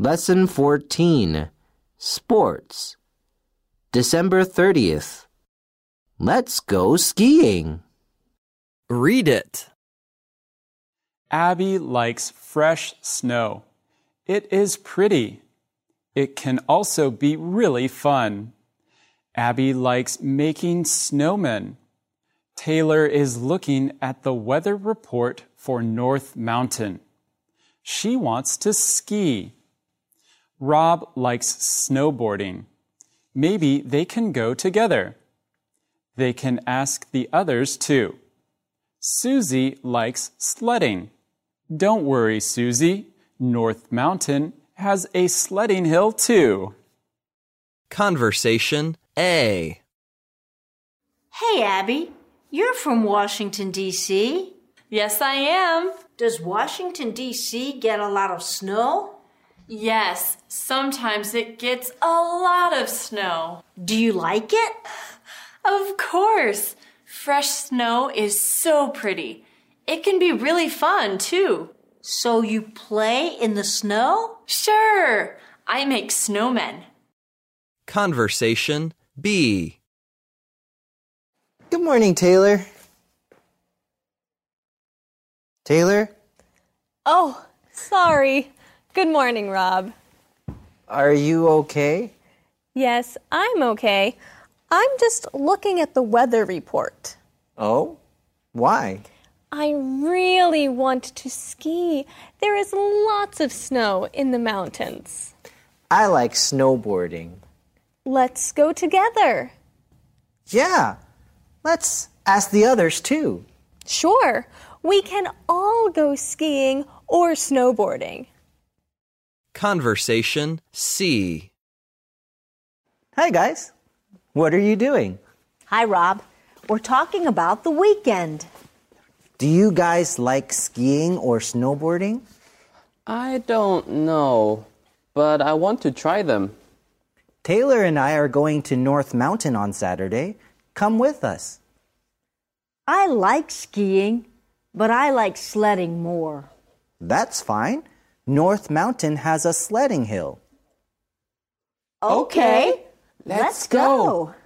Lesson 14. Sports. December 30th. Let's go skiing. Read it. Abby likes fresh snow. It is pretty. It can also be really fun. Abby likes making snowmen. Taylor is looking at the weather report for North Mountain. She wants to ski. Rob likes snowboarding. Maybe they can go together. They can ask the others too. Susie likes sledding. Don't worry, Susie. North Mountain has a sledding hill too. Conversation A. Hey, Abby. You're from Washington, D.C. Yes, I am. Does Washington, D.C. get a lot of snow? Yes, sometimes it gets a lot of snow. Do you like it? Of course. Fresh snow is so pretty. It can be really fun, too. So you play in the snow? Sure. I make snowmen. Conversation B. Good morning, Taylor. Taylor? Oh, sorry. Good morning, Rob. Are you okay? Yes, I'm okay. I'm just looking at the weather report. Oh? Why? I really want to ski. There is lots of snow in the mountains. I like snowboarding. Let's go together. Yeah. Let's ask the others too. Sure. We can all go skiing or snowboarding. Conversation C. Hi, guys. What are you doing? Hi, Rob. We're talking about the weekend. Do you guys like skiing or snowboarding? I don't know, but I want to try them. Taylor and I are going to North Mountain on Saturday. Come with us. I like skiing, but I like sledding more. That's fine. North Mountain has a sledding hill. Okay, let's go.